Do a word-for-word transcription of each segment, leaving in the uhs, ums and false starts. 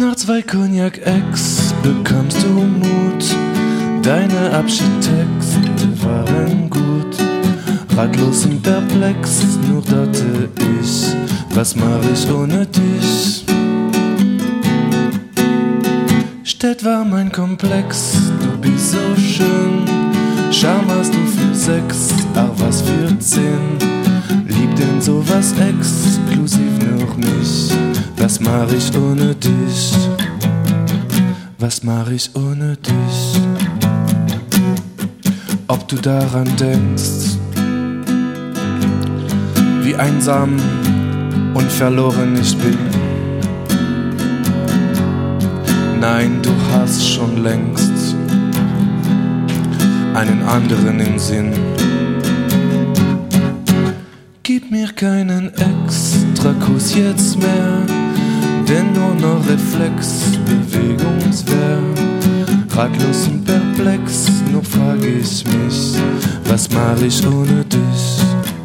Nach zwei Cognac-Ex bekommst du Mut. Deine Abschiedtexte waren gut. Ratlos und perplex, nur dachte ich, was mach ich ohne dich? Städt war mein Komplex, du bist so schön. Charme hast du für sechs, auch was für zehn. Lieb denn sowas exklusiv nur mich? Was mach ich ohne dich? Was mach ich ohne dich? Ob du daran denkst, wie einsam und verloren ich bin? Nein, du hast schon längst einen anderen im Sinn. Gib mir keinen Extrakuss jetzt mehr, denn nur noch Reflex, Bewegungswehr. Ratlos und perplex, nur frag ich mich, was mach ich ohne dich?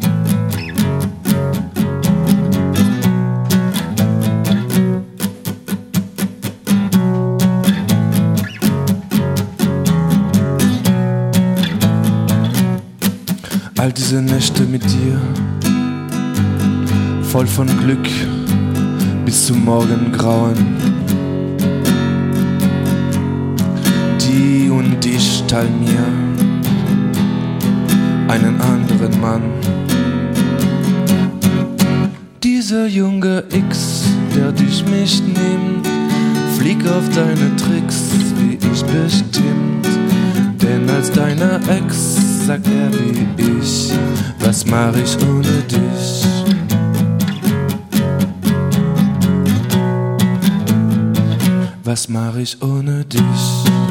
All diese Nächte mit dir, voll von Glück bis zum Morgengrauen. Die und ich teil mir einen anderen Mann. Dieser junge X, der dich nicht nimmt, flieg auf deine Tricks, wie ich bestimmt. Denn als deiner Ex sagt er wie ich, was mach ich ohne dich? Was mach ich ohne dich?